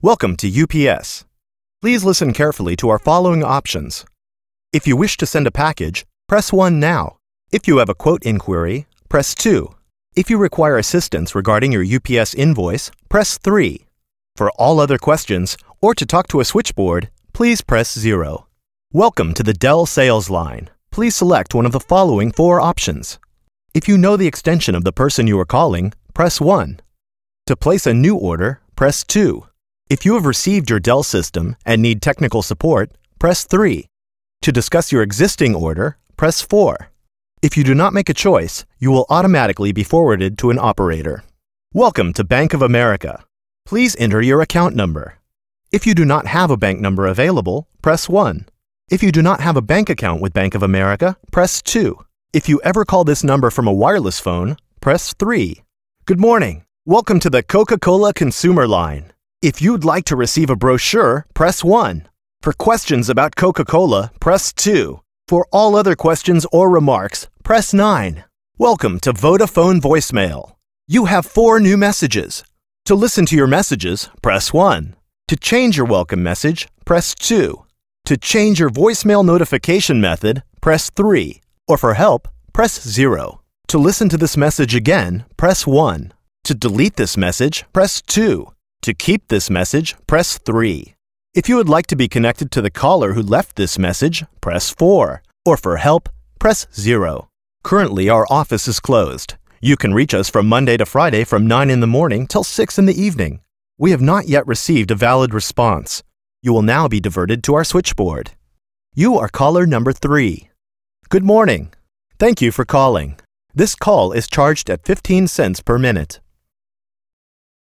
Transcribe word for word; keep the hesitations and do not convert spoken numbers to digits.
Welcome to U P S. Please listen carefully to our following options. If you wish to send a package, press one now. If you have a quote inquiry, press two. If you require assistance regarding your U P S invoice, press three. For all other questions, or to talk to a switchboard, please press zero. Welcome to the Dell sales line. Please select one of the following four options. If you know the extension of the person you are calling, press one. To place a new order, press two. If you have received your Dell system and need technical support, press three. To discuss your existing order, press four. If you do not make a choice, you will automatically be forwarded to an operator. Welcome to Bank of America. Please enter your account number. If you do not have a bank number available, press one. If you do not have a bank account with Bank of America, press two. If you ever call this number from a wireless phone, press three. Good morning. Welcome to the Coca-Cola Consumer Line. If you'd like to receive a brochure, press one. For questions about Coca-Cola, press two. For all other questions or remarks, press nine. Welcome to Vodafone voicemail. You have four new messages. To listen to your messages, press one. To change your welcome message, press two. To change your voicemail notification method, press three. Or for help, press zero. To listen to this message again, press one. To delete this message, press two. To keep this message, press three. If you would like to be connected to the caller who left this message, press four. Or for help, press zero. Currently, our office is closed. You can reach us from Monday to Friday from nine in the morning till six in the evening. We have not yet received a valid response. You will now be diverted to our switchboard. You are caller number three. Good morning. Thank you for calling. This call is charged at fifteen cents per minute.